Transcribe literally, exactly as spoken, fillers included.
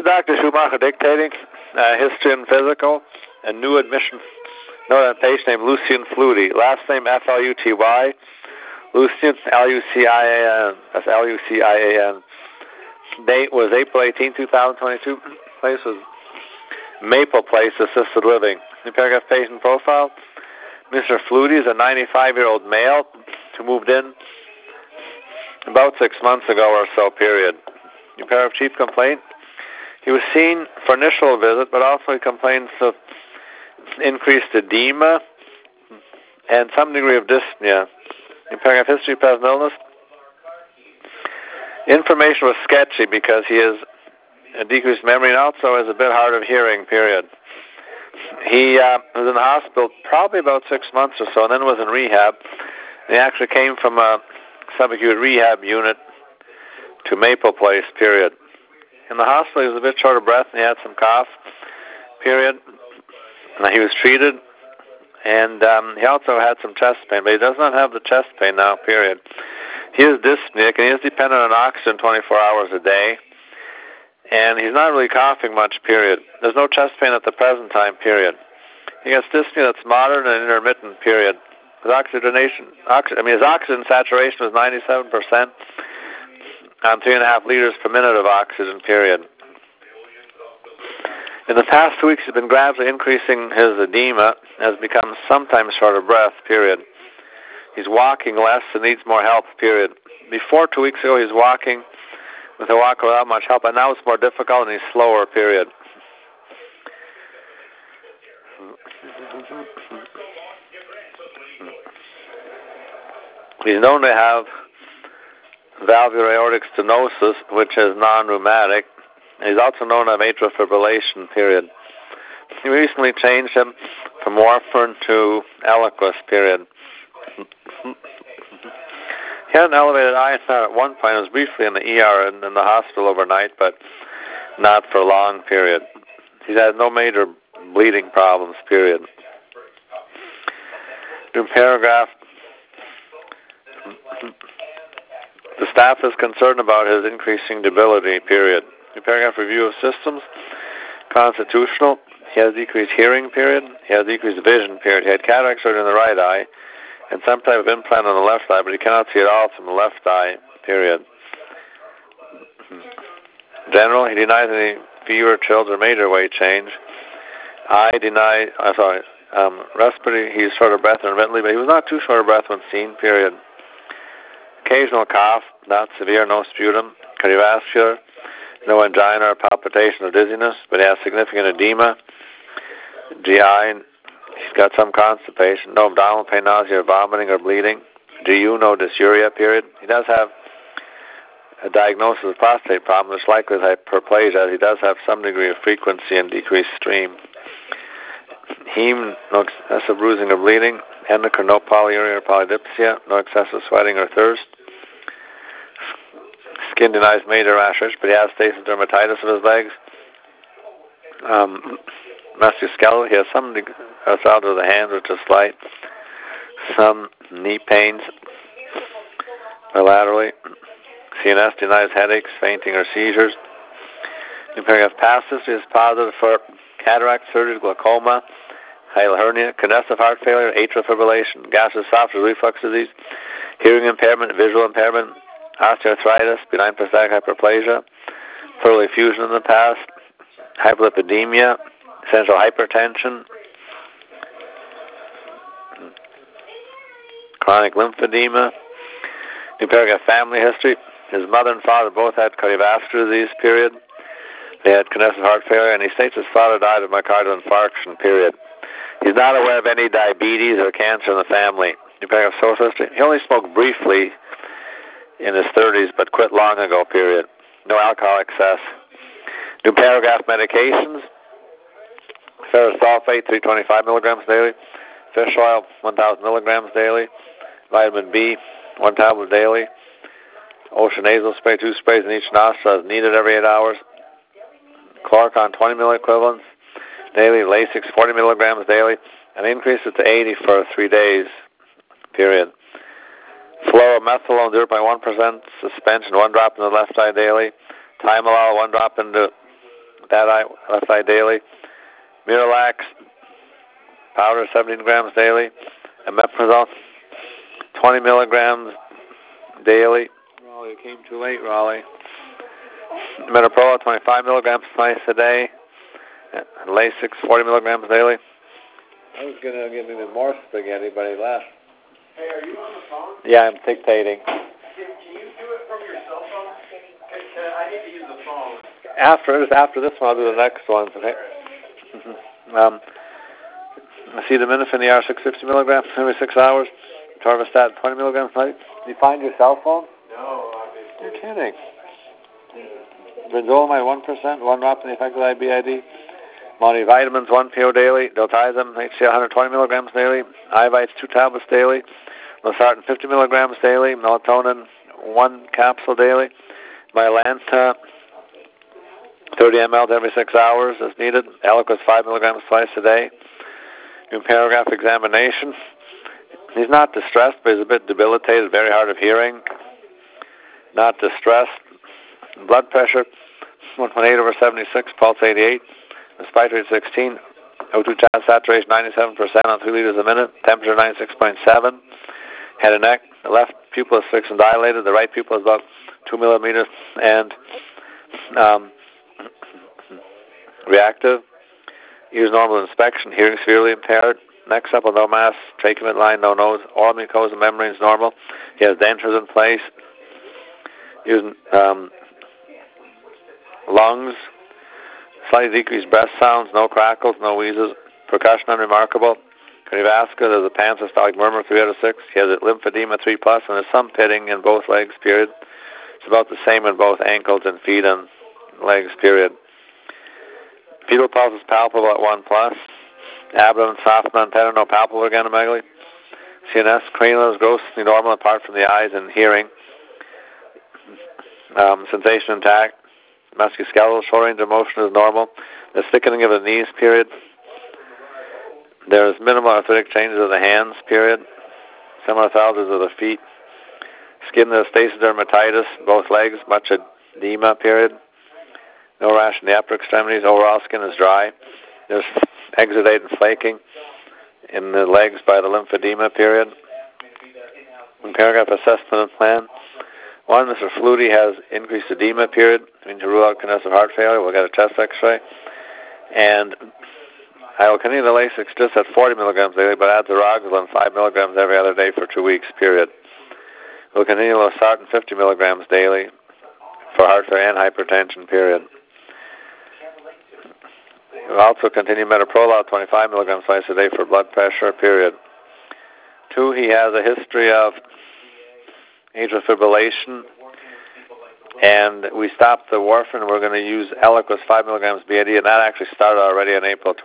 Doctor Schumacher dictating uh, history and physical, a new admission note on patient named Lucian Flutie. Last name F L U T Y. Lucian, L U C I A N. That's L U C I A N. Date was April eighteenth, two thousand twenty-two. Place was Maple Place Assisted Living. New paragraph patient profile. Mister Flutie is a ninety-five-year-old male who moved in about six months ago or so, period. New paragraph chief complaint. He was seen for initial visit, but also he complains of increased edema and some degree of dyspnea. New paragraph history, present illness. Information was sketchy because he has a decreased memory and also has a bit hard of hearing, period. He uh, was in the hospital probably about six months or so, and then was in rehab. He actually came from a subacute rehab unit to Maple Place, period. In the hospital, he was a bit short of breath, and he had some cough, period. Now, he was treated, and um, he also had some chest pain, but he does not have the chest pain now, period. He is dyspneic, and he is dependent on oxygen twenty-four hours a day, and he's not really coughing much, period. There's no chest pain at the present time, period. He gets dyspnea that's moderate and intermittent, period. His oxygenation, oxy, I mean, his oxygen saturation was ninety-seven percent on three and a half liters per minute of oxygen, period. In the past two weeks, he's been gradually increasing his edema, has become sometimes short of breath, period. He's walking less and needs more help, period. Before two weeks ago, he was walking with a walker without much help, and now it's more difficult and he's slower, period. He's known to have valvular aortic stenosis, which is non-rheumatic. He's also known to have atrial fibrillation, period. He recently changed him from warfarin to Eliquis, period. He had an elevated I N R at one point. He was briefly in the E R and in the hospital overnight, but not for a long period. He's had no major bleeding problems, period. New paragraph. The staff is concerned about his increasing debility, period. New paragraph review of systems. Constitutional. He has decreased hearing, period. He has decreased vision, period. He had cataract surgery in the right eye and some type of implant on the left eye, but he cannot see at all from the left eye, period. General, he denies any fever, chills, or major weight change. I deny, I'm sorry, um, respiratory, he's short of breath intermittently, but he was not too short of breath when seen, period. Occasional cough, not severe, no sputum. Cardiovascular, no angina or palpitation or dizziness, but he has significant edema. G I, he's got some constipation, no abdominal pain, nausea, or vomiting or bleeding. G U, no dysuria, period. He does have a diagnosis of prostate problem, which likely is hyperplasia, as he does have some degree of frequency and decreased stream. Heme, no excessive bruising or bleeding. Endocrine, no polyuria or polydipsia, no excessive sweating or thirst. Skin denies major rash, but he has stasis dermatitis of his legs. Um, musculoskeletal, he has some arthritis of the hands, which is slight. Some knee pains bilaterally. C N S denies headaches, fainting, or seizures. New paragraph past history is positive for cataract surgery, glaucoma, hiatal hernia, congestive heart failure, atrial fibrillation, gastroesophageal reflux disease, hearing impairment, visual impairment, osteoarthritis, benign prostatic hyperplasia, pleural effusion in the past, hyperlipidemia, essential hypertension, chronic lymphedema. New paragraph family history. His mother and father both had cardiovascular disease, period. They had congestive heart failure, and he states his father died of myocardial infarction, period. He's not aware of any diabetes or cancer in the family. New paragraph social history. He only smoked briefly in his thirties, but quit long ago, period. No alcohol excess. New paragraph medications. Ferrous sulfate, three hundred twenty-five milligrams daily. Fish oil, one thousand milligrams daily. Vitamin B, one tablet daily. Ocean nasal spray, two sprays in each nostril as needed every eight hours. Chloricon, twenty milliequivalents daily. Lasix, forty milligrams daily. And increase it to eighty for three days, period. Fluoromethanol, zero point one percent suspension, one drop in the left eye daily. Timolol, one drop into that eye, left eye daily. Miralax powder, seventeen grams daily. Omeprazole, twenty milligrams daily. Raleigh, you came too late, Raleigh. Metoprolol, twenty-five milligrams twice a day. Lasix, forty milligrams daily. I was going to give him more spaghetti, but he left. Hey, are you on the phone? Yeah, I'm dictating. Can, can you do it from your cell phone? Can, can, I need to use the phone. After, after this one, I'll do the next ones, okay? Mm-hmm. um, acetaminophen, E R six hundred fifty milligrams every six hours. Torvastatin, twenty milligrams a night. Did you find your cell phone? No, obviously. You're kidding. Brinzolamide, one percent, one drop in the effective I B I D. Multivitamins, one pill daily. Diltiazem, H C L, one hundred twenty milligrams daily. Ivites, two tablets daily. Losartan, fifty milligrams daily. Melatonin, one capsule daily. Mylanta, thirty milliliters every six hours as needed. Eliquis, five milligrams twice a day. New paragraph examination. He's not distressed, but he's a bit debilitated, very hard of hearing. Not distressed. Blood pressure, one twenty-eight over seventy-six, pulse eighty-eight. Respiratory rate sixteen. O two channel saturation ninety-seven percent on three liters a minute. Temperature ninety-six point seven. Head and neck. The left pupil is fixed and dilated. The right pupil is about two millimeters and um, reactive. Ears normal inspection. Hearing severely impaired. Neck supple, no mass. Trachea midline, no nose. Oral mucosa membranes normal. He has dentures in place. Using um, lungs. Slightly decreased breath sounds, no crackles, no wheezes. Percussion unremarkable. Cardiovascular, there's a pansystolic murmur, three out of six. He has a lymphedema, three plus, and there's some pitting in both legs, period. It's about the same in both ankles and feet and legs, period. Fetal pulse is palpable at one plus. Abdomen soft, non-tender, no palpable organomegaly. C N S, cranial is grossly normal apart from the eyes and hearing. Um, sensation intact. Musculoskeletal shoulder range of motion is normal. The thickening of the knees, period. There is minimal arthritic changes of the hands, period. Similar pathologies of the feet. Skin, there's stasis dermatitis, both legs, much edema, period. No rash in the upper extremities. Overall skin is dry. There's exudate and flaking in the legs by the lymphedema, period. In paragraph assessment and plan. One, Mister Flutie has increased edema, period. We need to rule out congestive heart failure. We'll get a chest x-ray. And I will continue the Lasix just at forty milligrams daily, but add the Roxolin five milligrams every other day for two weeks, period. We'll continue Losartan fifty milligrams daily for heart failure and hypertension, period. We'll also continue Metoprolol twenty-five milligrams twice a day for blood pressure, period. Two, he has a history of atrial fibrillation, and we stopped the warfarin. We're going to use Eliquis five milligrams B I D, and that actually started already on April